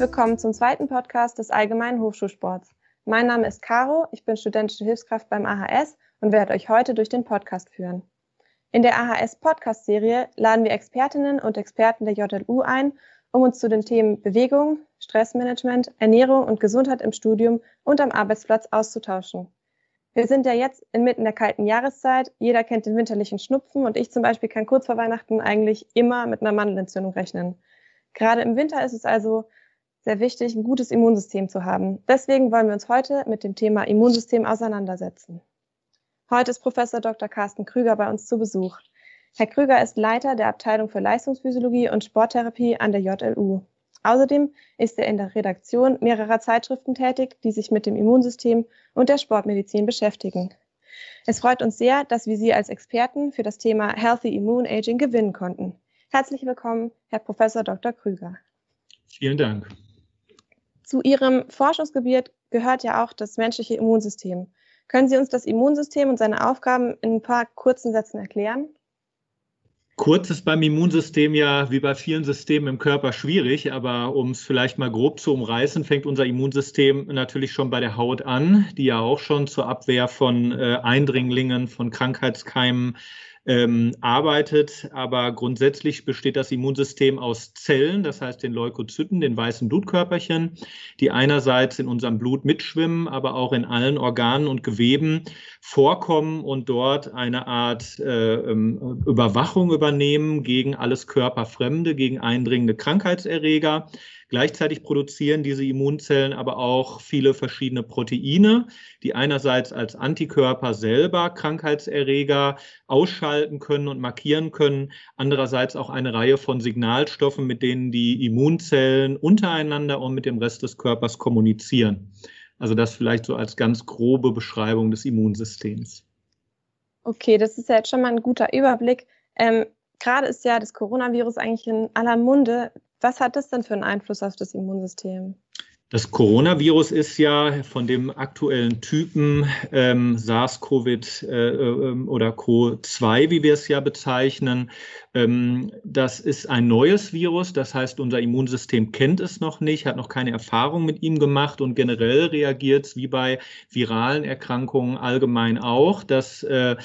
willkommen zum zweiten Podcast des Allgemeinen Hochschulsports. Mein Name ist Caro, ich bin studentische Hilfskraft beim AHS und werde euch heute durch den Podcast führen. In der AHS-Podcast-Serie laden wir Expertinnen und Experten der JLU ein, um uns zu den Themen Bewegung, Stressmanagement, Ernährung und Gesundheit im Studium und am Arbeitsplatz auszutauschen. Wir sind ja jetzt inmitten der kalten Jahreszeit, jeder kennt den winterlichen Schnupfen und ich zum Beispiel kann kurz vor Weihnachten eigentlich immer mit einer Mandelentzündung rechnen. Gerade im Winter ist es also sehr wichtig, ein gutes Immunsystem zu haben. Deswegen wollen wir uns heute mit dem Thema Immunsystem auseinandersetzen. Heute ist Professor Dr. Carsten Krüger bei uns zu Besuch. Herr Krüger ist Leiter der Abteilung für Leistungsphysiologie und Sporttherapie an der JLU. Außerdem ist er in der Redaktion mehrerer Zeitschriften tätig, die sich mit dem Immunsystem und der Sportmedizin beschäftigen. Es freut uns sehr, dass wir Sie als Experten für das Thema Healthy Immune Aging gewinnen konnten. Herzlich willkommen, Herr Professor Dr. Krüger. Vielen Dank. Zu Ihrem Forschungsgebiet gehört ja auch das menschliche Immunsystem. Können Sie uns das Immunsystem und seine Aufgaben in ein paar kurzen Sätzen erklären? Kurz ist beim Immunsystem ja wie bei vielen Systemen im Körper schwierig, aber um es vielleicht mal grob zu umreißen, fängt unser Immunsystem natürlich schon bei der Haut an, die ja auch schon zur Abwehr von Eindringlingen, von Krankheitskeimen arbeitet. Aber grundsätzlich besteht das Immunsystem aus Zellen, das heißt den Leukozyten, den weißen Blutkörperchen, die einerseits in unserem Blut mitschwimmen, aber auch in allen Organen und Geweben vorkommen und dort eine Art Überwachung übernehmen gegen alles Körperfremde, gegen eindringende Krankheitserreger. Gleichzeitig produzieren diese Immunzellen aber auch viele verschiedene Proteine, die einerseits als Antikörper selber Krankheitserreger ausschalten können und markieren können, andererseits auch eine Reihe von Signalstoffen, mit denen die Immunzellen untereinander und mit dem Rest des Körpers kommunizieren. Also das vielleicht so als ganz grobe Beschreibung des Immunsystems. Okay, das ist ja jetzt schon mal ein guter Überblick. Gerade ist ja das Coronavirus eigentlich in aller Munde. Was hat das denn für einen Einfluss auf das Immunsystem? Das Coronavirus ist ja von dem aktuellen Typen SARS-CoV oder CO2, wie wir es ja bezeichnen. Das ist ein neues Virus, das heißt, unser Immunsystem kennt es noch nicht, hat noch keine Erfahrung mit ihm gemacht und generell reagiert es wie bei viralen Erkrankungen allgemein auch, dass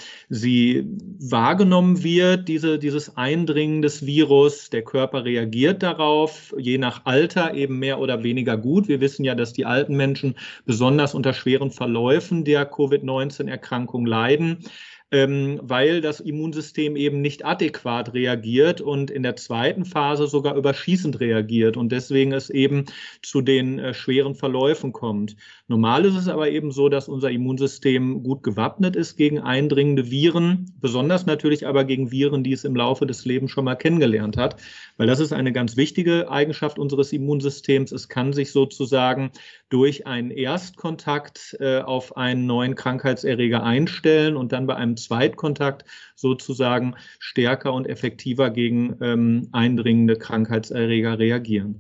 sie wahrgenommen wird, dieses Eindringen des Virus. Der Körper reagiert darauf, je nach Alter eben mehr oder weniger gut. Wir wissen ja, dass die alten Menschen besonders unter schweren Verläufen der Covid-19-Erkrankung leiden, weil das Immunsystem eben nicht adäquat reagiert und in der zweiten Phase sogar überschießend reagiert und deswegen es eben zu den schweren Verläufen kommt. Normal ist es aber eben so, dass unser Immunsystem gut gewappnet ist gegen eindringende Viren, besonders natürlich aber gegen Viren, die es im Laufe des Lebens schon mal kennengelernt hat, weil das ist eine ganz wichtige Eigenschaft unseres Immunsystems. Es kann sich sozusagen durch einen Erstkontakt auf einen neuen Krankheitserreger einstellen und dann bei einem Zweitkontakt sozusagen stärker und effektiver gegen eindringende Krankheitserreger reagieren.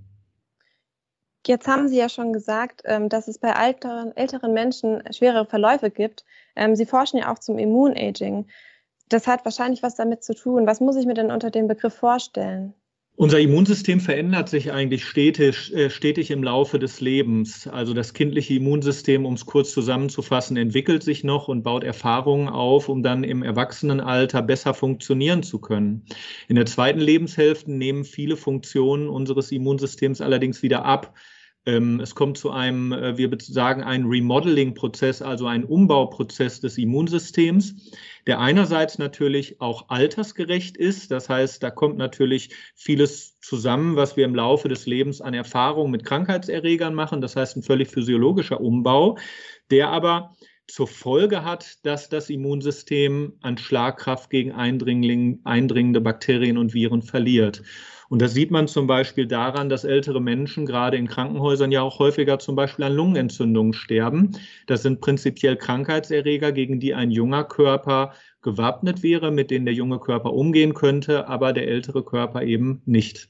Jetzt haben Sie ja schon gesagt, dass es bei älteren Menschen schwere Verläufe gibt. Sie forschen ja auch zum Immunaging. Das hat wahrscheinlich was damit zu tun. Was muss ich mir denn unter dem Begriff vorstellen? Unser Immunsystem verändert sich eigentlich stetig im Laufe des Lebens. Also das kindliche Immunsystem, um es kurz zusammenzufassen, entwickelt sich noch und baut Erfahrungen auf, um dann im Erwachsenenalter besser funktionieren zu können. In der zweiten Lebenshälfte nehmen viele Funktionen unseres Immunsystems allerdings wieder ab. Es kommt zu einem, wir sagen, ein Remodeling-Prozess, also ein Umbauprozess des Immunsystems, der einerseits natürlich auch altersgerecht ist. Das heißt, da kommt natürlich vieles zusammen, was wir im Laufe des Lebens an Erfahrungen mit Krankheitserregern machen. Das heißt, ein völlig physiologischer Umbau, der aber zur Folge hat, dass das Immunsystem an Schlagkraft gegen eindringende Bakterien und Viren verliert. Und das sieht man zum Beispiel daran, dass ältere Menschen gerade in Krankenhäusern ja auch häufiger zum Beispiel an Lungenentzündungen sterben. Das sind prinzipiell Krankheitserreger, gegen die ein junger Körper gewappnet wäre, mit denen der junge Körper umgehen könnte, aber der ältere Körper eben nicht.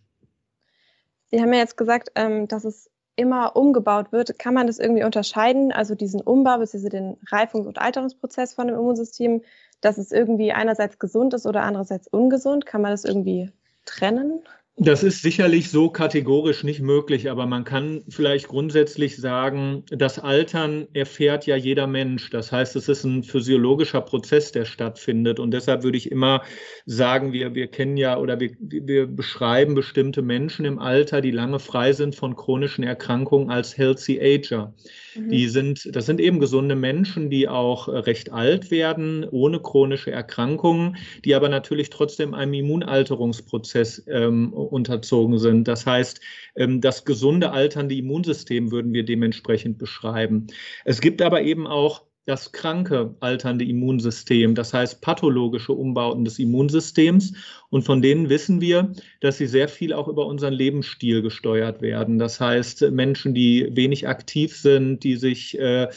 Sie haben ja jetzt gesagt, dass es immer umgebaut wird. Kann man das irgendwie unterscheiden, also diesen Umbau bzw. den Reifungs- und Alterungsprozess von dem Immunsystem, dass es irgendwie einerseits gesund ist oder andererseits ungesund? Kann man das irgendwie trennen? Das ist sicherlich so kategorisch nicht möglich, aber man kann vielleicht grundsätzlich sagen, das Altern erfährt ja jeder Mensch. Das heißt, es ist ein physiologischer Prozess, der stattfindet. Und deshalb würde ich immer sagen, wir kennen ja oder wir beschreiben bestimmte Menschen im Alter, die lange frei sind von chronischen Erkrankungen als Healthy Ager. Das sind eben gesunde Menschen, die auch recht alt werden, ohne chronische Erkrankungen, die aber natürlich trotzdem einem Immunalterungsprozess unterzogen sind. Das heißt, das gesunde alternde Immunsystem würden wir dementsprechend beschreiben. Es gibt aber eben auch das kranke alternde Immunsystem, das heißt pathologische Umbauten des Immunsystems. Und von denen wissen wir, dass sie sehr viel auch über unseren Lebensstil gesteuert werden. Das heißt, Menschen, die wenig aktiv sind, die sich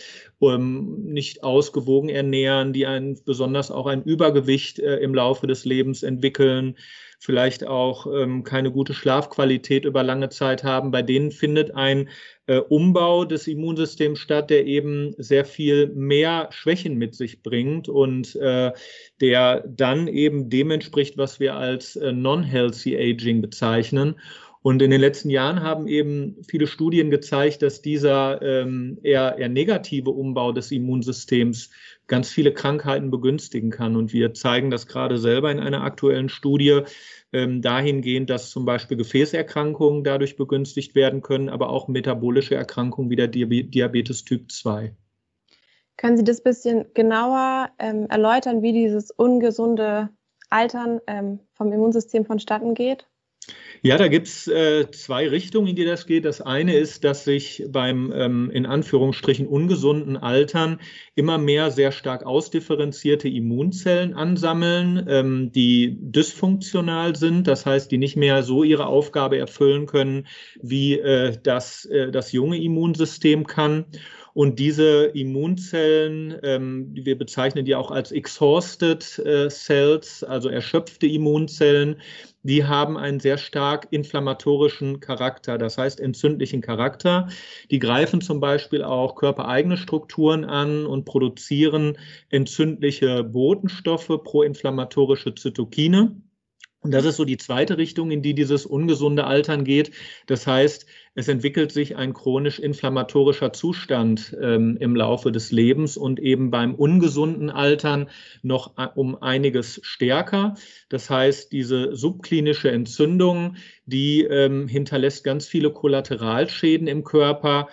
nicht ausgewogen ernähren, die besonders auch ein Übergewicht im Laufe des Lebens entwickeln, vielleicht auch keine gute Schlafqualität über lange Zeit haben, bei denen findet ein Umbau des Immunsystems statt, der eben sehr viel mehr Schwächen mit sich bringt und der dann eben dem entspricht, was wir als Non-Healthy Aging bezeichnen. Und in den letzten Jahren haben eben viele Studien gezeigt, dass dieser eher negative Umbau des Immunsystems ganz viele Krankheiten begünstigen kann. Und wir zeigen das gerade selber in einer aktuellen Studie dahingehend, dass zum Beispiel Gefäßerkrankungen dadurch begünstigt werden können, aber auch metabolische Erkrankungen wie der Diabetes Typ 2. Können Sie das ein bisschen genauer erläutern, wie dieses ungesunde Altern vom Immunsystem vonstatten geht? Ja, da gibt es zwei Richtungen, in die das geht. Das eine ist, dass sich beim in Anführungsstrichen ungesunden Altern immer mehr sehr stark ausdifferenzierte Immunzellen ansammeln, die dysfunktional sind, das heißt, die nicht mehr so ihre Aufgabe erfüllen können, wie das junge Immunsystem kann. Und diese Immunzellen, wir bezeichnen die auch als exhausted cells, also erschöpfte Immunzellen, die haben einen sehr stark inflammatorischen Charakter, das heißt entzündlichen Charakter. Die greifen zum Beispiel auch körpereigene Strukturen an und produzieren entzündliche Botenstoffe, proinflammatorische Zytokine. Und das ist so die zweite Richtung, in die dieses ungesunde Altern geht. Das heißt, es entwickelt sich ein chronisch inflammatorischer Zustand im Laufe des Lebens und eben beim ungesunden Altern noch um einiges stärker. Das heißt, diese subklinische Entzündung, die hinterlässt ganz viele Kollateralschäden im Körper.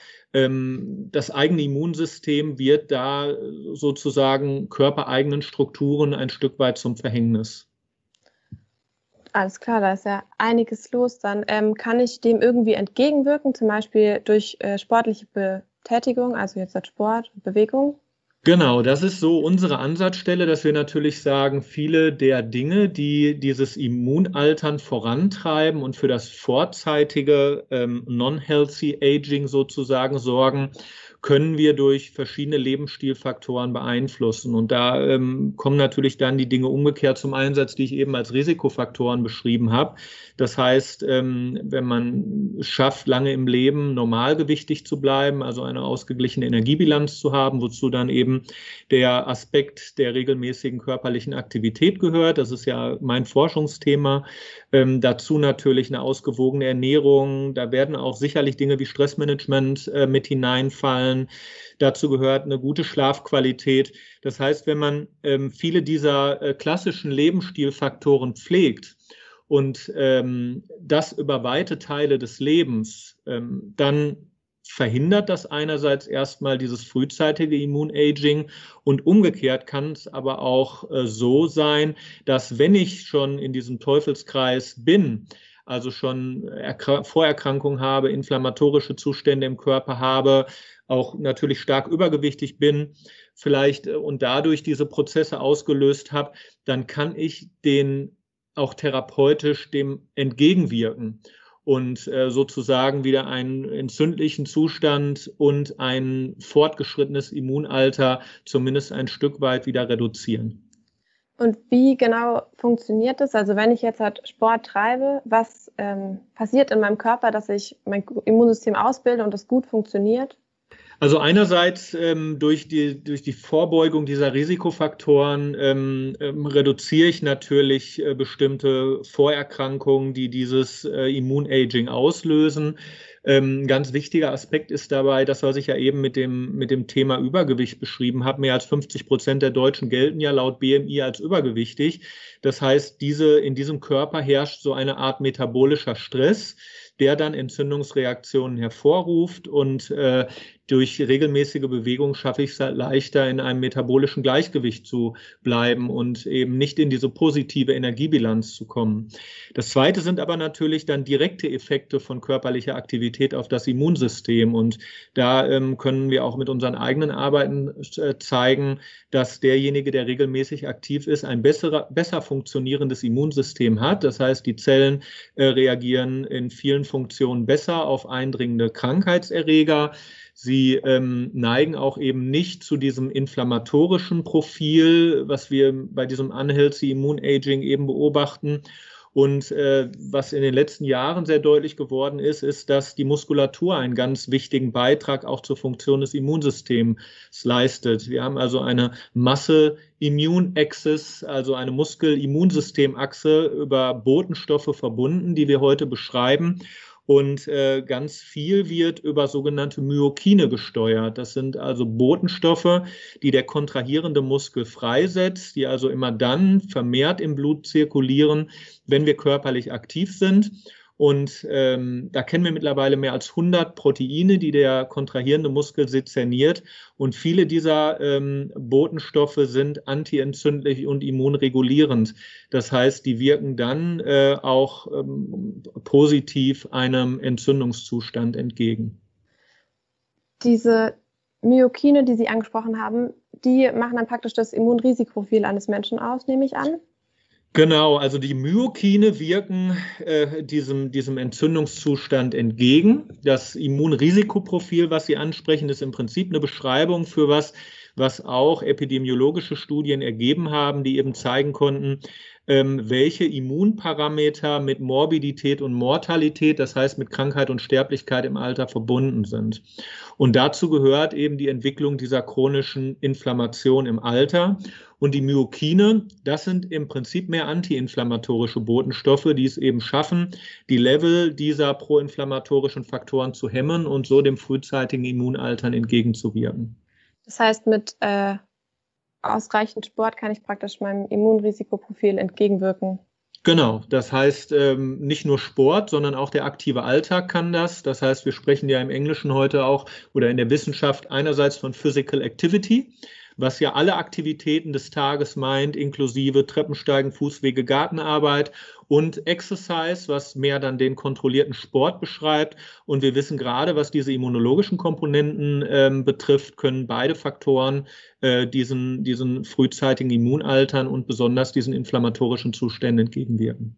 Das eigene Immunsystem wird da sozusagen körpereigenen Strukturen ein Stück weit zum Verhängnis. Alles klar, da ist ja einiges los. Dann kann ich dem irgendwie entgegenwirken, zum Beispiel durch sportliche Betätigung, also jetzt als Sport, Bewegung? Genau, das ist so unsere Ansatzstelle, dass wir natürlich sagen, viele der Dinge, die dieses Immunaltern vorantreiben und für das vorzeitige Non-Healthy Aging sozusagen sorgen, können wir durch verschiedene Lebensstilfaktoren beeinflussen. Und da kommen natürlich dann die Dinge umgekehrt zum Einsatz, die ich eben als Risikofaktoren beschrieben habe. Das heißt, wenn man es schafft, lange im Leben normalgewichtig zu bleiben, also eine ausgeglichene Energiebilanz zu haben, wozu dann eben der Aspekt der regelmäßigen körperlichen Aktivität gehört. Das ist ja mein Forschungsthema. Dazu natürlich eine ausgewogene Ernährung. Da werden auch sicherlich Dinge wie Stressmanagement mit hineinfallen. Dazu gehört eine gute Schlafqualität. Das heißt, wenn man viele dieser klassischen Lebensstilfaktoren pflegt und das über weite Teile des Lebens, dann verhindert das einerseits erstmal dieses frühzeitige Immunaging und umgekehrt kann es aber auch so sein, dass wenn ich schon in diesem Teufelskreis bin, also schon Vorerkrankungen habe, inflammatorische Zustände im Körper habe, auch natürlich stark übergewichtig bin, vielleicht und dadurch diese Prozesse ausgelöst habe, dann kann ich den auch therapeutisch dem entgegenwirken und sozusagen wieder einen entzündlichen Zustand und ein fortgeschrittenes Immunalter zumindest ein Stück weit wieder reduzieren. Und wie genau funktioniert das? Also wenn ich jetzt halt Sport treibe, was passiert in meinem Körper, dass ich mein Immunsystem ausbilde und das gut funktioniert? Also einerseits durch die Vorbeugung dieser Risikofaktoren reduziere ich natürlich bestimmte Vorerkrankungen, die dieses Immunaging auslösen. Ganz wichtiger Aspekt ist dabei, das, was ich ja eben mit dem Thema Übergewicht beschrieben habe. Mehr als 50% der Deutschen gelten ja laut BMI als übergewichtig. Das heißt, in diesem Körper herrscht so eine Art metabolischer Stress, der dann Entzündungsreaktionen hervorruft, und durch regelmäßige Bewegung schaffe ich es halt leichter, in einem metabolischen Gleichgewicht zu bleiben und eben nicht in diese positive Energiebilanz zu kommen. Das Zweite sind aber natürlich dann direkte Effekte von körperlicher Aktivität auf das Immunsystem, und da können wir auch mit unseren eigenen Arbeiten zeigen, dass derjenige, der regelmäßig aktiv ist, ein besser funktionierendes Immunsystem hat. Das heißt, die Zellen reagieren in vielen Funktionen besser auf eindringende Krankheitserreger. Sie neigen auch eben nicht zu diesem inflammatorischen Profil, was wir bei diesem Unhealthy Immunaging eben beobachten. Und was in den letzten Jahren sehr deutlich geworden ist, ist, dass die Muskulatur einen ganz wichtigen Beitrag auch zur Funktion des Immunsystems leistet. Wir haben also eine Muscle-Immune-Axis, also eine Muskel-Immunsystem-Achse über Botenstoffe verbunden, die wir heute beschreiben. Und ganz viel wird über sogenannte Myokine gesteuert. Das sind also Botenstoffe, die der kontrahierende Muskel freisetzt, die also immer dann vermehrt im Blut zirkulieren, wenn wir körperlich aktiv sind. Und da kennen wir mittlerweile mehr als 100 Proteine, die der kontrahierende Muskel sezerniert. Und viele dieser Botenstoffe sind antientzündlich und immunregulierend. Das heißt, die wirken dann auch positiv einem Entzündungszustand entgegen. Diese Myokine, die Sie angesprochen haben, die machen dann praktisch das Immunrisikoprofil eines Menschen aus, nehme ich an? Genau, also die Myokine wirken diesem Entzündungszustand entgegen. Das Immunrisikoprofil, was Sie ansprechen, ist im Prinzip eine Beschreibung für was auch epidemiologische Studien ergeben haben, die eben zeigen konnten, welche Immunparameter mit Morbidität und Mortalität, das heißt mit Krankheit und Sterblichkeit im Alter, verbunden sind. Und dazu gehört eben die Entwicklung dieser chronischen Inflammation im Alter. Und die Myokine, das sind im Prinzip mehr antiinflammatorische Botenstoffe, die es eben schaffen, die Level dieser proinflammatorischen Faktoren zu hemmen und so dem frühzeitigen Immunaltern entgegenzuwirken. Das heißt, mit ausreichend Sport kann ich praktisch meinem Immunrisikoprofil entgegenwirken. Genau, das heißt nicht nur Sport, sondern auch der aktive Alltag kann das. Das heißt, wir sprechen ja im Englischen heute auch oder in der Wissenschaft einerseits von Physical Activity, was ja alle Aktivitäten des Tages meint, inklusive Treppensteigen, Fußwege, Gartenarbeit, und Exercise, was mehr dann den kontrollierten Sport beschreibt. Und wir wissen gerade, was diese immunologischen Komponenten betrifft, können beide Faktoren diesen frühzeitigen Immunaltern und besonders diesen inflammatorischen Zuständen entgegenwirken.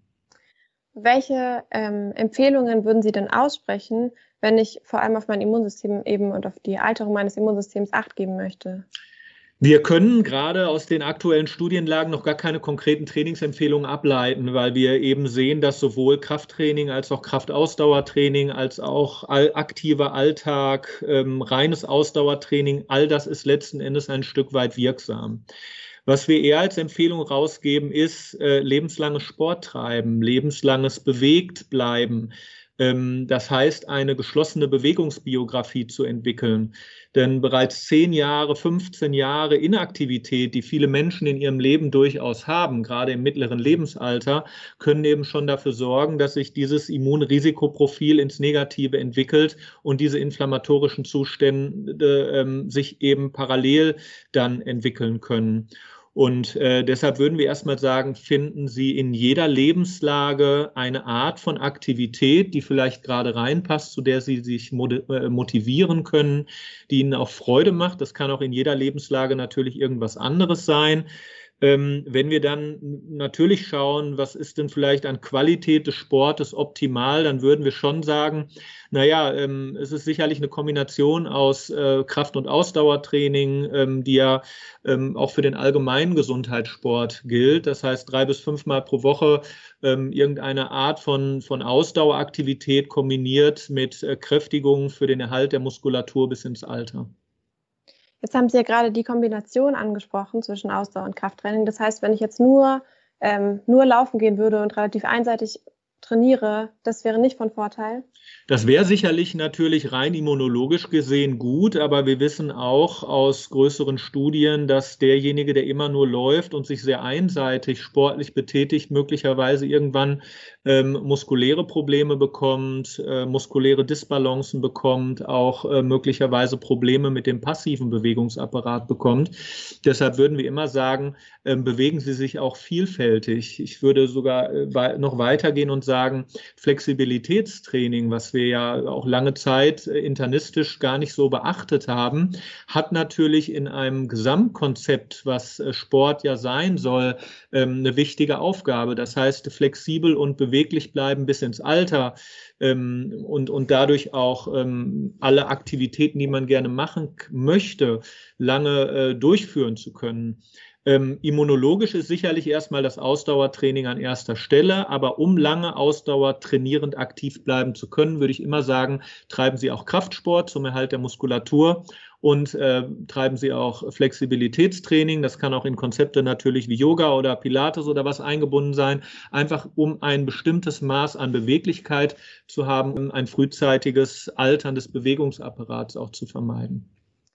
Welche Empfehlungen würden Sie denn aussprechen, wenn ich vor allem auf mein Immunsystem eben und auf die Alterung meines Immunsystems Acht geben möchte? Wir können gerade aus den aktuellen Studienlagen noch gar keine konkreten Trainingsempfehlungen ableiten, weil wir eben sehen, dass sowohl Krafttraining als auch Kraftausdauertraining als auch aktiver Alltag, reines Ausdauertraining, all das ist letzten Endes ein Stück weit wirksam. Was wir eher als Empfehlung rausgeben, ist lebenslanges Sport treiben, lebenslanges bewegt bleiben. Das heißt, eine geschlossene Bewegungsbiografie zu entwickeln. Denn bereits 10 Jahre, 15 Jahre Inaktivität, die viele Menschen in ihrem Leben durchaus haben, gerade im mittleren Lebensalter, können eben schon dafür sorgen, dass sich dieses Immunrisikoprofil ins Negative entwickelt und diese inflammatorischen Zustände sich eben parallel dann entwickeln können. Und deshalb würden wir erstmal sagen, finden Sie in jeder Lebenslage eine Art von Aktivität, die vielleicht gerade reinpasst, zu der Sie sich motivieren können, die Ihnen auch Freude macht. Das kann auch in jeder Lebenslage natürlich irgendwas anderes sein. Wenn wir dann natürlich schauen, was ist denn vielleicht an Qualität des Sportes optimal, dann würden wir schon sagen, naja, es ist sicherlich eine Kombination aus Kraft- und Ausdauertraining, die ja auch für den allgemeinen Gesundheitssport gilt. Das heißt, 3 bis 5 Mal pro Woche irgendeine Art von Ausdaueraktivität kombiniert mit Kräftigung für den Erhalt der Muskulatur bis ins Alter. Jetzt haben Sie ja gerade die Kombination angesprochen zwischen Ausdauer und Krafttraining. Das heißt, wenn ich jetzt nur laufen gehen würde und relativ einseitig trainiere, das wäre nicht von Vorteil? Das wäre sicherlich natürlich rein immunologisch gesehen gut, aber wir wissen auch aus größeren Studien, dass derjenige, der immer nur läuft und sich sehr einseitig sportlich betätigt, möglicherweise irgendwann muskuläre Probleme bekommt, muskuläre Disbalancen bekommt, auch möglicherweise Probleme mit dem passiven Bewegungsapparat bekommt. Deshalb würden wir immer sagen, bewegen Sie sich auch vielfältig. Ich würde sogar noch weitergehen und sagen, Flexibilitätstraining, was wir ja auch lange Zeit internistisch gar nicht so beachtet haben, hat natürlich in einem Gesamtkonzept, was Sport ja sein soll, eine wichtige Aufgabe. Das heißt, flexibel und beweglich bleiben bis ins Alter und dadurch auch alle Aktivitäten, die man gerne machen möchte, lange durchführen zu können. Immunologisch ist sicherlich erstmal das Ausdauertraining an erster Stelle, aber um lange Ausdauer trainierend aktiv bleiben zu können, würde ich immer sagen, treiben Sie auch Kraftsport zum Erhalt der Muskulatur und treiben Sie auch Flexibilitätstraining. Das kann auch in Konzepte natürlich wie Yoga oder Pilates oder was eingebunden sein, einfach um ein bestimmtes Maß an Beweglichkeit zu haben, um ein frühzeitiges Altern des Bewegungsapparats auch zu vermeiden.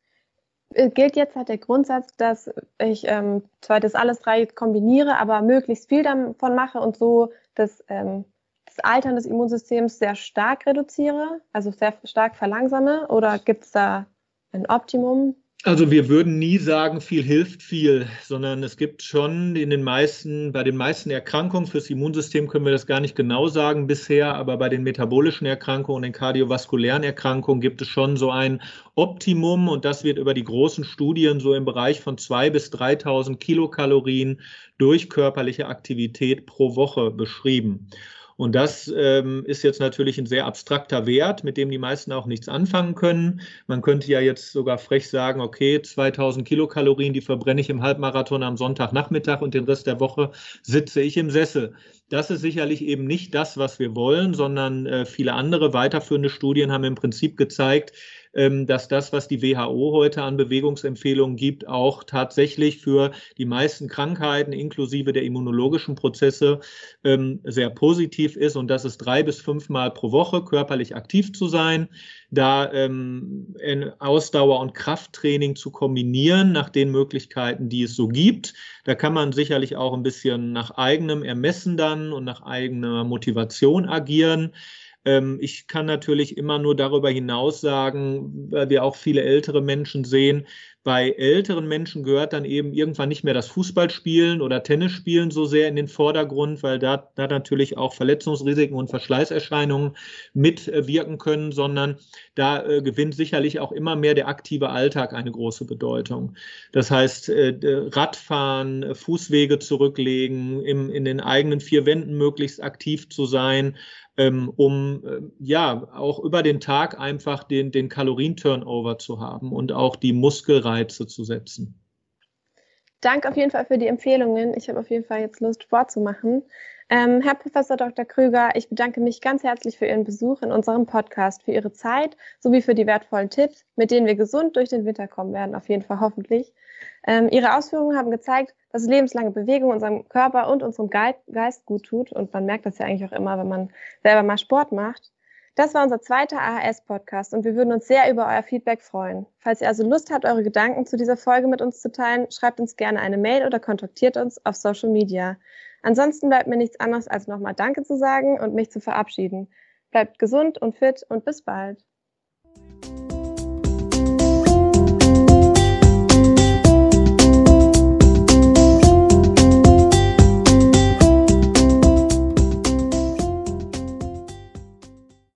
Gilt jetzt halt der Grundsatz, dass ich zwar das alles drei kombiniere, aber möglichst viel davon mache und so das Altern des Immunsystems sehr stark reduziere, also sehr stark verlangsame, oder gibt es da ein Optimum? Also wir würden nie sagen, viel hilft viel, sondern es gibt schon bei den meisten Erkrankungen fürs Immunsystem können wir das gar nicht genau sagen bisher, aber bei den metabolischen Erkrankungen und den kardiovaskulären Erkrankungen gibt es schon so ein Optimum und das wird über die großen Studien so im Bereich von 2.000 bis 3.000 Kilokalorien durch körperliche Aktivität pro Woche beschrieben. Und das ist jetzt natürlich ein sehr abstrakter Wert, mit dem die meisten auch nichts anfangen können. Man könnte ja jetzt sogar frech sagen, okay, 2.000 Kilokalorien, die verbrenne ich im Halbmarathon am Sonntagnachmittag und den Rest der Woche sitze ich im Sessel. Das ist sicherlich eben nicht das, was wir wollen, sondern viele andere weiterführende Studien haben im Prinzip gezeigt, dass das, was die WHO heute an Bewegungsempfehlungen gibt, auch tatsächlich für die meisten Krankheiten inklusive der immunologischen Prozesse sehr positiv ist und das ist 3 bis 5 Mal pro Woche körperlich aktiv zu sein, da Ausdauer- und Krafttraining zu kombinieren nach den Möglichkeiten, die es so gibt. Da kann man sicherlich auch ein bisschen nach eigenem Ermessen dann und nach eigener Motivation agieren. Ich kann natürlich immer nur darüber hinaus sagen, weil wir auch viele ältere Menschen sehen, bei älteren Menschen gehört dann eben irgendwann nicht mehr das Fußballspielen oder Tennisspielen so sehr in den Vordergrund, weil da natürlich auch Verletzungsrisiken und Verschleißerscheinungen mitwirken können, sondern da gewinnt sicherlich auch immer mehr der aktive Alltag eine große Bedeutung. Das heißt, Radfahren, Fußwege zurücklegen, in den eigenen 4 Wänden möglichst aktiv zu sein, auch über den Tag einfach den Kalorien-Turnover zu haben und auch die Muskelreize zu setzen. Danke auf jeden Fall für die Empfehlungen. Ich habe auf jeden Fall jetzt Lust, Sport zu machen. Herr Professor Dr. Krüger, ich bedanke mich ganz herzlich für Ihren Besuch in unserem Podcast, für Ihre Zeit sowie für die wertvollen Tipps, mit denen wir gesund durch den Winter kommen werden, auf jeden Fall hoffentlich. Ihre Ausführungen haben gezeigt, dass lebenslange Bewegung unserem Körper und unserem Geist gut tut. Und man merkt das ja eigentlich auch immer, wenn man selber mal Sport macht. Das war unser zweiter AHS-Podcast und wir würden uns sehr über euer Feedback freuen. Falls ihr also Lust habt, eure Gedanken zu dieser Folge mit uns zu teilen, schreibt uns gerne eine Mail oder kontaktiert uns auf Social Media. Ansonsten bleibt mir nichts anderes, als nochmal Danke zu sagen und mich zu verabschieden. Bleibt gesund und fit und bis bald.